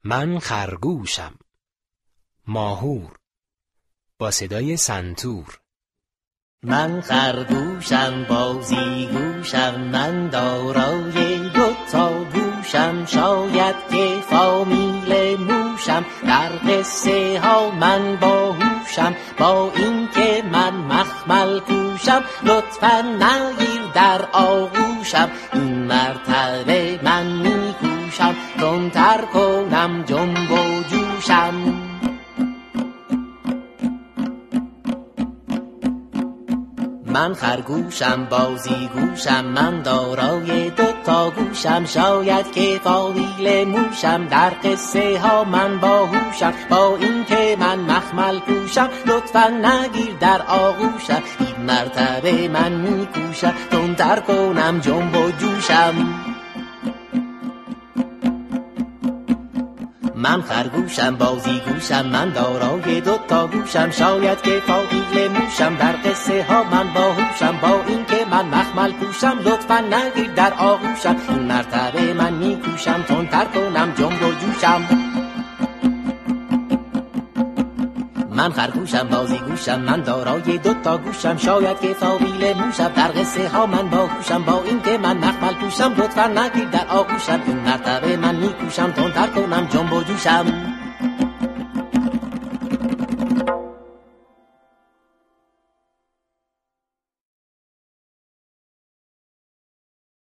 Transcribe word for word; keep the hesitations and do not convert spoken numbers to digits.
من خرگوشم. ماهور با صدای سنتور. من خرگوشم بازیگوشم، من دارای دو تا گوشم، شاید که فامیل موشم، در قصه ها من باهوشم، با این که من مخمل کوشم، لطفاً نگیر در آغوشم، این مرتبه من میکوشم، تندتر کنم جنب و جوشم. من خرگوشم بازیگوشم، من دارای دو تا گوشم، شاید که فامیل موشم، در قصه ها من باهوشم، با این که من مخمل کوشم، لطفاً نگیر در آغوشم، این مرتبه من میکوشم، تندتر کنم جنب و جوشم. من خرگوشم بازیگوشم، من دارای دو تا گوشم، شاید که فامیل موشم، در قصه ها من باهوشم، با این که من مخمل کوشم، لطفاً نگیر در آغوشم، این مرتبه من میکوشم، تندتر کنم جنب و جوشم. من خرگوشم بازیگوشم، من دارای دو تا گوشم، شاید که فامیل موشم، در قصه ها من باهوشم، با این که من مخمل کوشم، لطفاً نگیر در آغوشم، این مرتبه من میکوشم، تندتر کنم جنب و جوشم.